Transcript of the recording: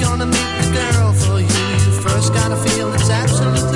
gonna meet the girl for you. You first gotta feel it's absolute